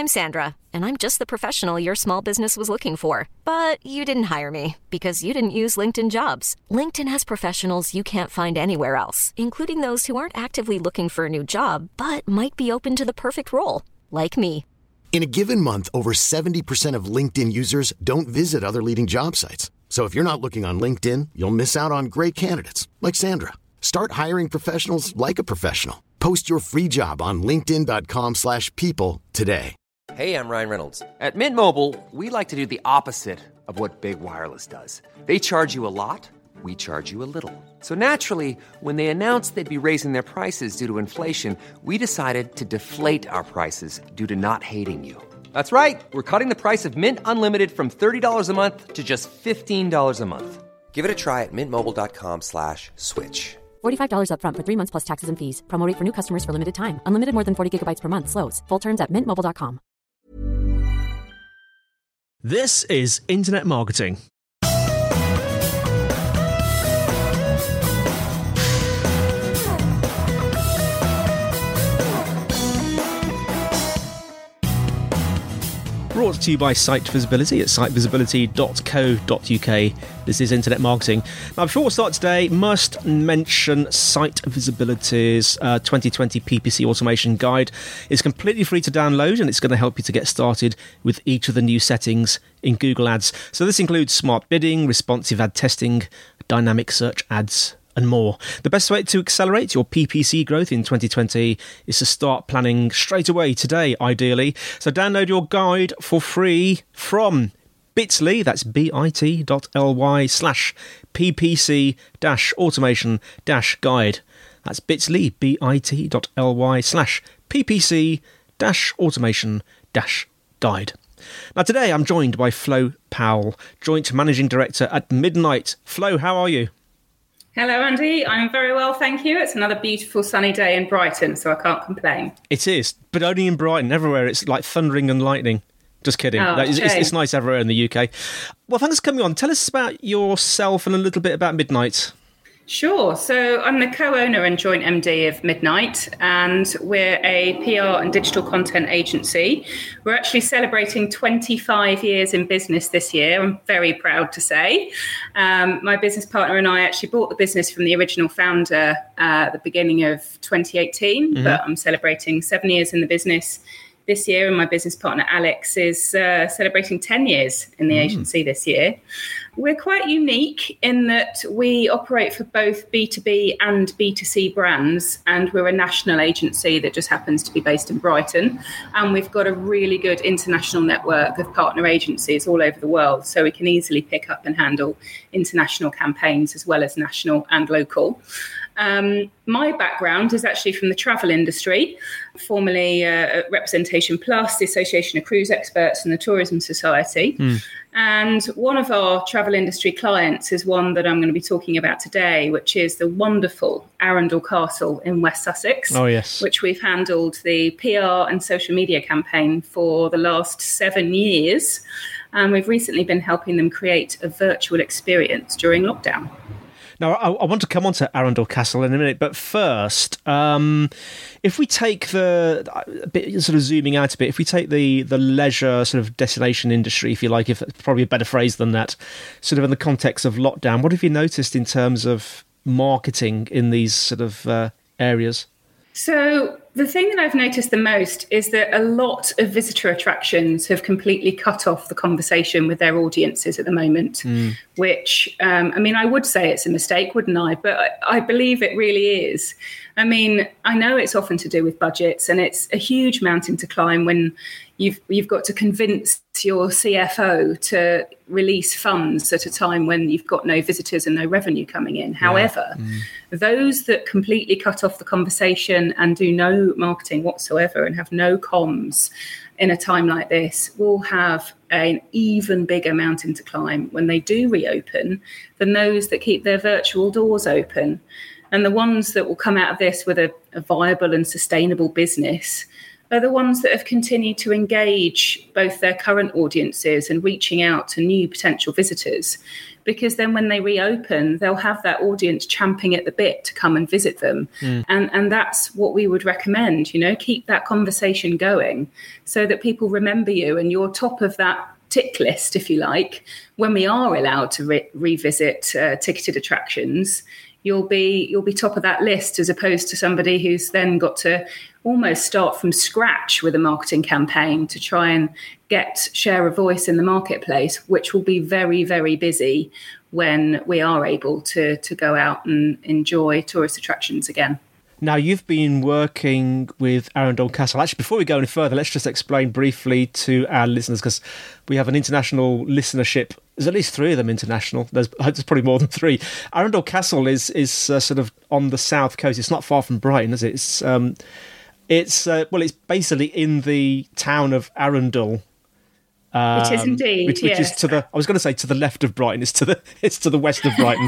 I'm Sandra, and I'm just the professional your small business was looking for. But you didn't hire me because you didn't use LinkedIn Jobs. LinkedIn has professionals you can't find anywhere else, including those who aren't actively looking for a new job, but might be open to the perfect role, like me. In a given month, over 70% of LinkedIn users don't visit other leading job sites. So if you're not looking on LinkedIn, you'll miss out on great candidates like Sandra. Start hiring professionals like a professional. Post your free job on linkedin.com/people today. Hey, I'm Ryan Reynolds. At Mint Mobile, we like to do the opposite of what Big Wireless does. They charge you a lot, we charge you a little. So naturally, when they announced they'd be raising their prices due to inflation, we decided to deflate our prices due to not hating you. That's right. We're cutting the price of Mint Unlimited from $30 a month to just $15 a month. Give it a try at mintmobile.com/switch. $45 up front for 3 months plus taxes and fees. Promo rate for new customers for limited time. Unlimited more than 40 gigabytes per month. Slows full terms at mintmobile.com. This is Internet Marketing. Brought to you by Site Visibility at sitevisibility.co.uk. This is Internet Marketing. Now, before we start today, must mention Site Visibility's 2020 PPC Automation Guide. It's completely free to download, and it's going to help you to get started with each of the new settings in Google Ads. So this includes smart bidding, responsive ad testing, dynamic search ads, and more. The best way to accelerate your PPC growth in 2020 is to start planning straight away today, ideally. So download your guide for free from bit.ly, that's bit.ly/PPC-automation-guide. That's bit.ly, bit.ly/PPC-automation-guide. Now today I'm joined by Flo Powell, Joint Managing Director at Midnight. Flo, how are you? Hello, Andy. I'm very well, thank you. It's another beautiful sunny day in Brighton, so I can't complain. It is, but only in Brighton. Everywhere it's like thundering and lightning. Just kidding. Oh, it's nice everywhere in the UK. Well, thanks for coming on. Tell us about yourself and a little bit about Midnight. Sure. So I'm the co-owner and joint MD of Midnight, and we're a PR and digital content agency. We're actually celebrating 25 years in business this year, I'm very proud to say. My business partner and I actually bought the business from the original founder at the beginning of 2018, but I'm celebrating 7 years in the business this year, and my business partner Alex is celebrating 10 years in the agency this year. We're quite unique in that we operate for both B2B and B2C brands, and we're a national agency that just happens to be based in Brighton, and we've got a really good international network of partner agencies all over the world, so we can easily pick up and handle international campaigns as well as national and local. My background is actually from the travel industry, formerly at Representation Plus, the Association of Cruise Experts and the Tourism Society. And one of our travel industry clients is one that I'm going to be talking about today, which is the wonderful Arundel Castle in West Sussex. Oh, yes. Which we've handled the PR and social media campaign for the last 7 years. And we've recently been helping them create a virtual experience during lockdown. Now, I want to come on to Arundel Castle in a minute, but first, if we take sort of zooming out a bit, if we take the leisure sort of destination industry, if you like, if that's probably a better phrase than that, sort of in the context of lockdown, what have you noticed in terms of marketing in these sort of areas? So the thing that I've noticed the most is that a lot of visitor attractions have completely cut off the conversation with their audiences at the moment, which, I would say it's a mistake, wouldn't I? But I believe it really is. I mean, I know it's often to do with budgets, and it's a huge mountain to climb when you've got to convince your CFO to release funds at a time when you've got no visitors and no revenue coming in. However, those that completely cut off the conversation and do no marketing whatsoever and have no comms in a time like this will have an even bigger mountain to climb when they do reopen than those that keep their virtual doors open. And the ones that will come out of this with a viable and sustainable business are the ones that have continued to engage both their current audiences and reaching out to new potential visitors. Because then when they reopen, they'll have that audience champing at the bit to come and visit them. And that's what we would recommend, keep that conversation going so that people remember you and you're top of that tick list, if you like. When we are allowed to revisit ticketed attractions, you'll be top of that list, as opposed to somebody who's then got to almost start from scratch with a marketing campaign to try and share a voice in the marketplace, which will be very, very busy when we are able to go out and enjoy tourist attractions again. Now, you've been working with Arundel Castle. Actually, before we go any further, let's just explain briefly to our listeners, because we have an international listenership. There's at least 3 of them international. There's probably more than 3. Arundel Castle is sort of on the south coast. It's not far from Brighton, is it? It's basically in the town of Arundel. It is indeed, which is to the. I was going to say to the left of Brighton. It's to the west of Brighton.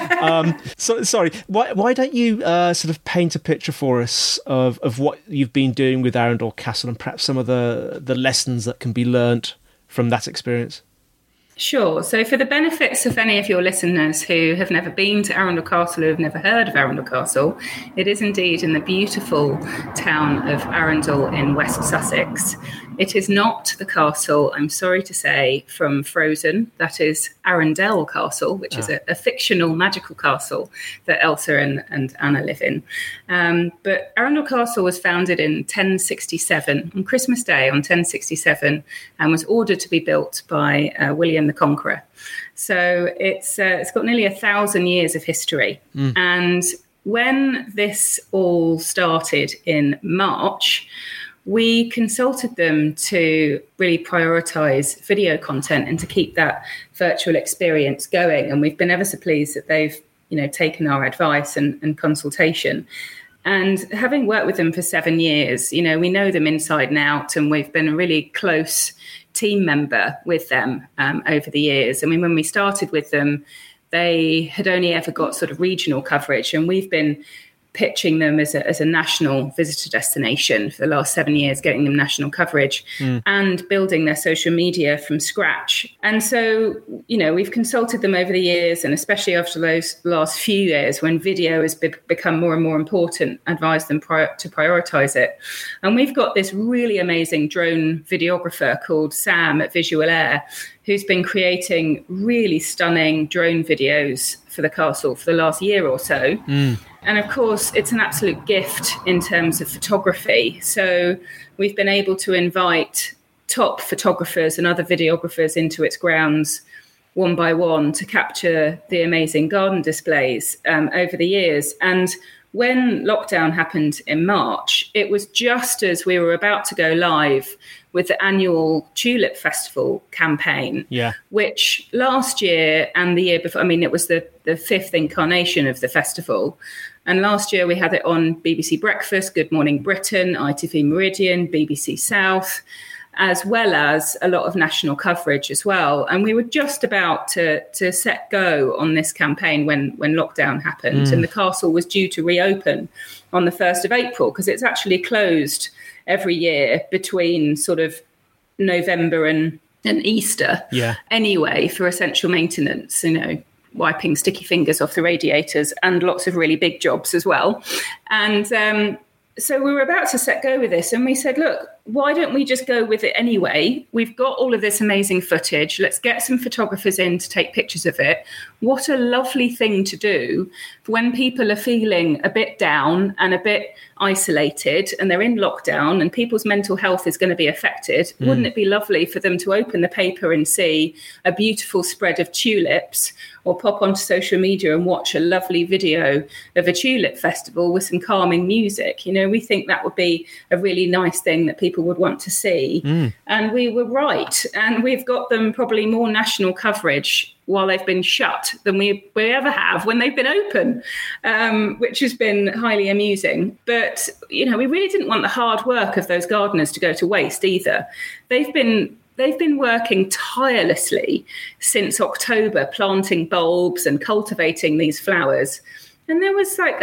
So sorry. Why don't you sort of paint a picture for us of what you've been doing with Arundel Castle and perhaps some of the lessons that can be learnt from that experience? Sure. So for the benefits of any of your listeners who have never been to Arundel Castle, who have never heard of Arundel Castle, it is indeed in the beautiful town of Arundel in West Sussex. It is not the castle, I'm sorry to say, from Frozen. That is Arundel Castle, which is a fictional magical castle that Elsa and Anna live in. But Arundel Castle was founded in 1067, on Christmas Day on 1067, and was ordered to be built by William the Conqueror. So it's got nearly 1,000 years of history. And when this all started in March, we consulted them to really prioritise video content and to keep that virtual experience going. And we've been ever so pleased that they've, taken our advice and consultation. And having worked with them for 7 years, we know them inside and out, and we've been a really close team member with them over the years. I mean, when we started with them, they had only ever got sort of regional coverage, and we've been pitching them as a national visitor destination for the last 7 years, getting them national coverage and building their social media from scratch. And so, we've consulted them over the years, and especially after those last few years when video has become more and more important, advised them to prioritize it. And we've got this really amazing drone videographer called Sam at Visual Air, who's been creating really stunning drone videos for the castle for the last year or so. And of course, it's an absolute gift in terms of photography. So we've been able to invite top photographers and other videographers into its grounds one by one to capture the amazing garden displays over the years. And when lockdown happened in March, it was just as we were about to go live with the annual Tulip Festival campaign, which last year and the year before, it was the 5th incarnation of the festival. And last year we had it on BBC Breakfast, Good Morning Britain, ITV Meridian, BBC South, as well as a lot of national coverage as well. And we were just about to set go on this campaign when lockdown happened. And the castle was due to reopen on the 1st of April, because it's actually closed every year between sort of November and Easter anyway for essential maintenance, wiping sticky fingers off the radiators and lots of really big jobs as well. And so we were about to set go with this, and we said, look, why don't we just go with it anyway? We've got all of this amazing footage. Let's get some photographers in to take pictures of it. What a lovely thing to do when people are feeling a bit down and a bit isolated and they're in lockdown and people's mental health is going to be affected. Wouldn't it be lovely for them to open the paper and see a beautiful spread of tulips, or pop onto social media and watch a lovely video of a tulip festival with some calming music? We think that would be a really nice thing that people would want to see. And we were right. And we've got them probably more national coverage while they've been shut than we ever have when they've been open, which has been highly amusing. But, we really didn't want the hard work of those gardeners to go to waste either. They've been working tirelessly since October, planting bulbs and cultivating these flowers. And there was like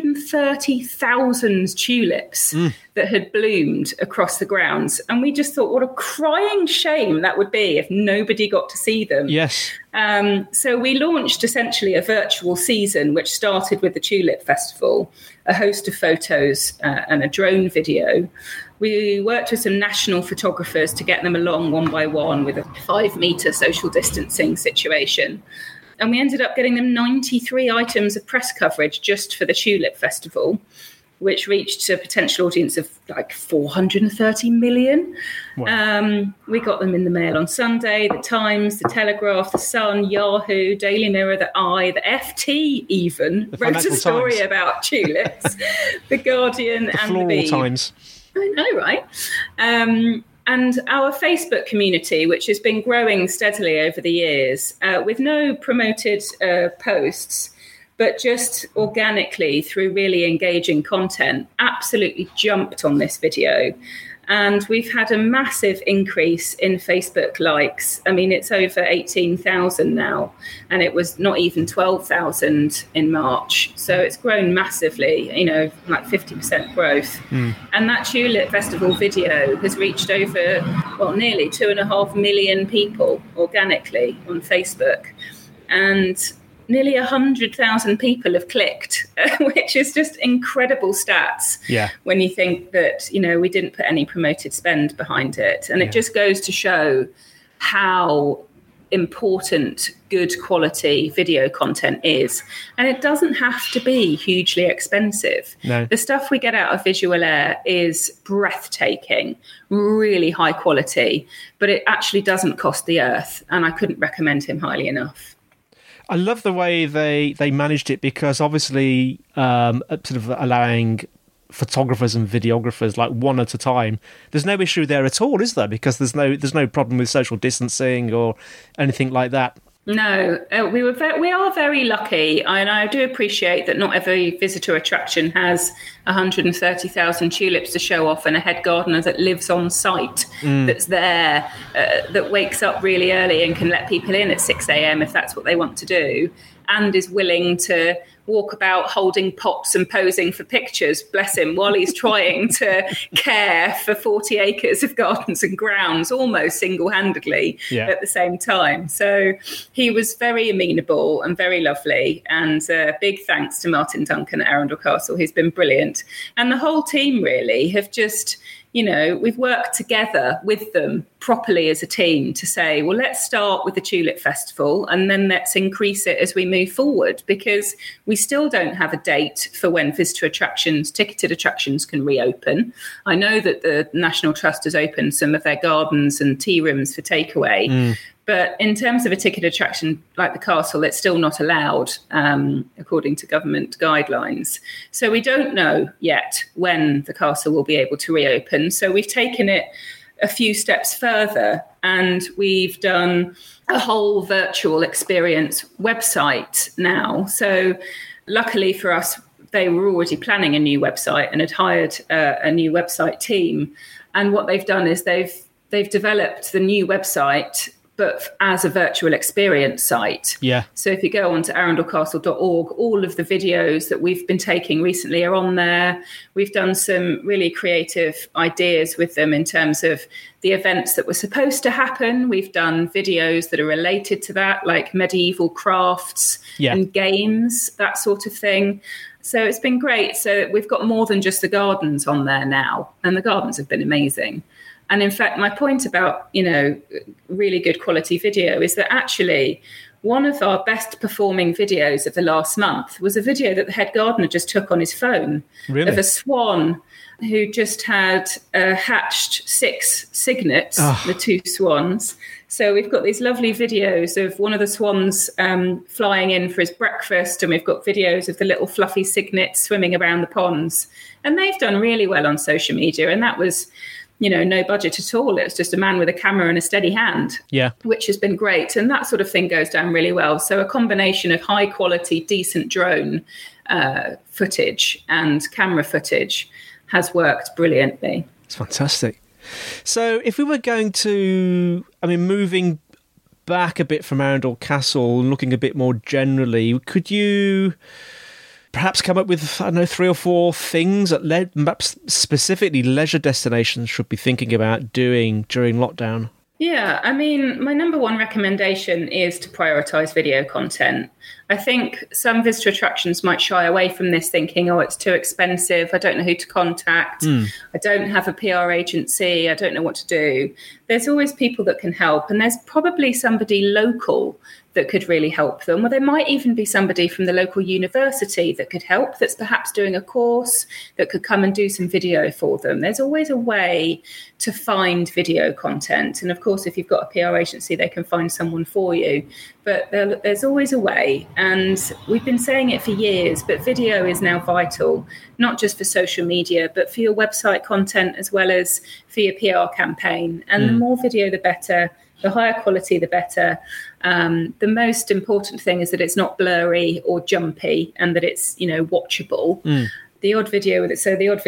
130,000 tulips that had bloomed across the grounds. And we just thought, what a crying shame that would be if nobody got to see them. Yes. So we launched essentially a virtual season, which started with the Tulip Festival, a host of photos and a drone video. We worked with some national photographers to get them along one by one with a 5-metre social distancing situation. And we ended up getting them 93 items of press coverage just for the Tulip Festival, which reached a potential audience of like 430 million. Wow. We got them in the Mail on Sunday, the Times, the Telegraph, the Sun, Yahoo, Daily Mirror, the Eye, the FT even wrote a story about tulips, the Guardian and the Bee. Times. I know, right? And our Facebook community, which has been growing steadily over the years, with no promoted posts, but just organically through really engaging content, absolutely jumped on this video. And we've had a massive increase in Facebook likes. I mean, it's over 18,000 now, and it was not even 12,000 in March. So it's grown massively, like 50% growth. And that Tulip Festival video has reached over, nearly 2.5 million people organically on Facebook. And nearly 100,000 people have clicked, which is just incredible stats. Yeah. When you think that, we didn't put any promoted spend behind it. And it just goes to show how important good quality video content is. And it doesn't have to be hugely expensive. No. The stuff we get out of Visual Air is breathtaking, really high quality, but it actually doesn't cost the earth. And I couldn't recommend him highly enough. I love the way they managed it, because obviously sort of allowing photographers and videographers like one at a time, there's no issue there at all, is there? Because there's no problem with social distancing or anything like that. No, we are very lucky, and I do appreciate that not every visitor attraction has 130,000 tulips to show off and a head gardener that lives on site, that's there, that wakes up really early and can let people in at 6 a.m. if that's what they want to do, and is willing to walk about holding pots and posing for pictures, bless him, while he's trying to care for 40 acres of gardens and grounds almost single-handedly at the same time. So he was very amenable and very lovely. And big thanks to Martin Duncan at Arundel Castle. He's been brilliant. And the whole team really have just... we've worked together with them properly as a team to say, well, let's start with the Tulip Festival and then let's increase it as we move forward, because we still don't have a date for when visitor attractions, ticketed attractions can reopen. I know that the National Trust has opened some of their gardens and tea rooms for takeaway. But in terms of a ticketed attraction like the castle, it's still not allowed, according to government guidelines. So we don't know yet when the castle will be able to reopen. So we've taken it a few steps further, and we've done a whole virtual experience website now. So luckily for us, they were already planning a new website and had hired a new website team. And what they've done is they've developed the new website, but as a virtual experience site. Yeah. So if you go on to arundelcastle.org, all of the videos that we've been taking recently are on there. We've done some really creative ideas with them in terms of the events that were supposed to happen. We've done videos that are related to that, like medieval crafts and games, that sort of thing. So it's been great. So we've got more than just the gardens on there now, and the gardens have been amazing. And in fact, my point about, really good quality video is that actually one of our best performing videos of the last month was a video that the head gardener just took on his phone of a swan who just had hatched 6 cygnets, the 2 swans. So we've got these lovely videos of one of the swans flying in for his breakfast, and we've got videos of the little fluffy cygnets swimming around the ponds. And they've done really well on social media, and that was... no budget at all. It was just a man with a camera and a steady hand, which has been great. And that sort of thing goes down really well. So a combination of high quality, decent drone footage and camera footage has worked brilliantly. It's fantastic. So if we were going to, moving back a bit from Arundel Castle and looking a bit more generally, could you perhaps come up with, 3 or 4 things that perhaps specifically leisure destinations should be thinking about doing during lockdown? Yeah, I mean, my number one recommendation is to prioritise video content. I think some visitor attractions might shy away from this thinking, oh, it's too expensive, I don't know who to contact, I don't have a PR agency, I don't know what to do. There's always people that can help, and there's probably somebody local that could really help them. Or there might even be somebody from the local university that could help, that's perhaps doing a course, that could come and do some video for them. There's always a way to find video content. And of course, if you've got a PR agency, they can find someone for you. But there's always a way. And we've been saying it for years, but video is now vital, not just for social media, but for your website content as well as for your PR campaign. And the more video, the better. The higher quality, the better. The most important thing is that it's not blurry or jumpy, and that it's, watchable. The odd video with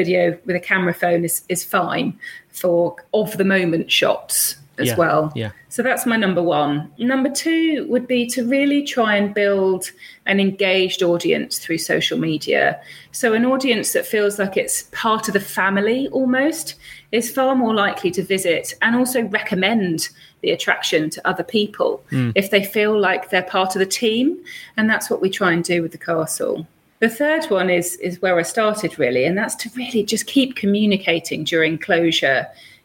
a camera phone is fine for of the moment shots as well. Yeah. So that's my number one. Number two would be to really try and build an engaged audience through social media. So an audience that feels like it's part of the family almost is far more likely to visit and also recommend the attraction to other people if they feel like they're part of the team. And that's what we try and do with the castle. The third one is where I started really, and that's to really just keep communicating during closure.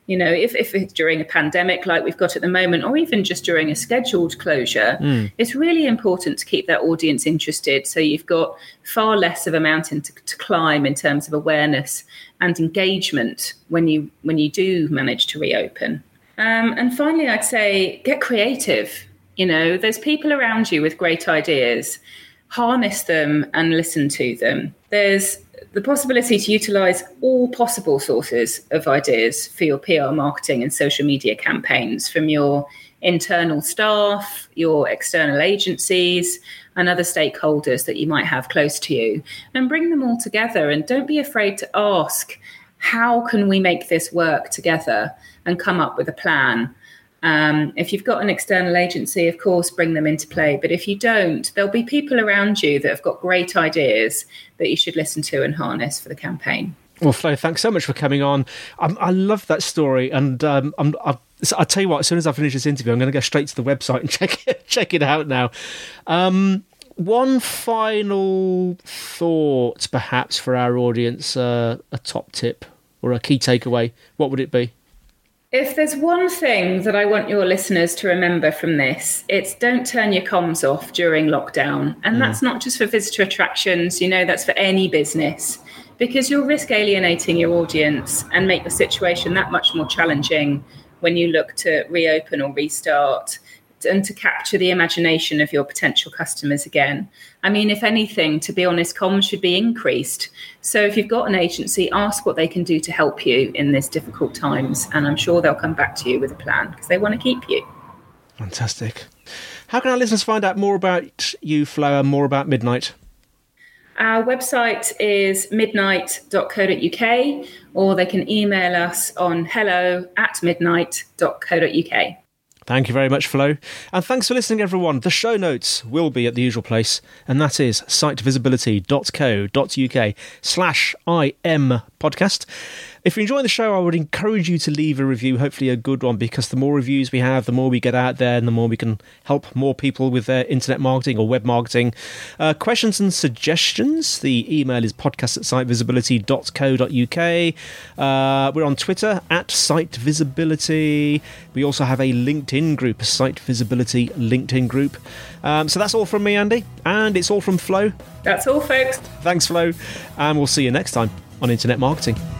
If it's during a pandemic like we've got at the moment, or even just during a scheduled closure, it's really important to keep that audience interested. So you've got far less of a mountain to climb in terms of awareness and engagement when you do manage to reopen. And finally, I'd say get creative. There's people around you with great ideas. Harness them and listen to them. There's the possibility to utilize all possible sources of ideas for your PR marketing and social media campaigns, from your internal staff, your external agencies, and other stakeholders that you might have close to you, and bring them all together. And don't be afraid to ask, how can we make this work together, and come up with a plan. If you've got an external agency, of course, bring them into play. But if you don't, there'll be people around you that have got great ideas that you should listen to and harness for the campaign. Well, Flo, thanks so much for coming on. I love that story. And I'll tell you what, as soon as I finish this interview, I'm going to go straight to the website and check it out now. One final thought, perhaps, for our audience, a top tip or a key takeaway. What would it be? If there's one thing that I want your listeners to remember from this, it's don't turn your comms off during lockdown. And that's not just for visitor attractions, that's for any business, because you'll risk alienating your audience and make the situation that much more challenging when you look to reopen or restart, and to capture the imagination of your potential customers again. I mean, if anything, to be honest, comms should be increased. So if you've got an agency, ask what they can do to help you in these difficult times. And I'm sure they'll come back to you with a plan, because they want to keep you. Fantastic. How can our listeners find out more about you, Flo, and more about Midnight? Our website is midnight.co.uk, or they can email us on hello@midnight.co.uk. Thank you very much, Flo. And thanks for listening, everyone. The show notes will be at the usual place, and that is sitevisibility.co.uk/IM podcast. If you're enjoying the show, I would encourage you to leave a review, hopefully a good one, because the more reviews we have, the more we get out there and the more we can help more people with their internet marketing or web marketing. Questions and suggestions, the email is podcast@sitevisibility.co.uk. We're on Twitter @sitevisibility. We also have a LinkedIn group, a Site Visibility LinkedIn group. So that's all from me, Andy, and it's all from Flo. That's all, folks. Thanks, Flo, and we'll see you next time on Internet Marketing.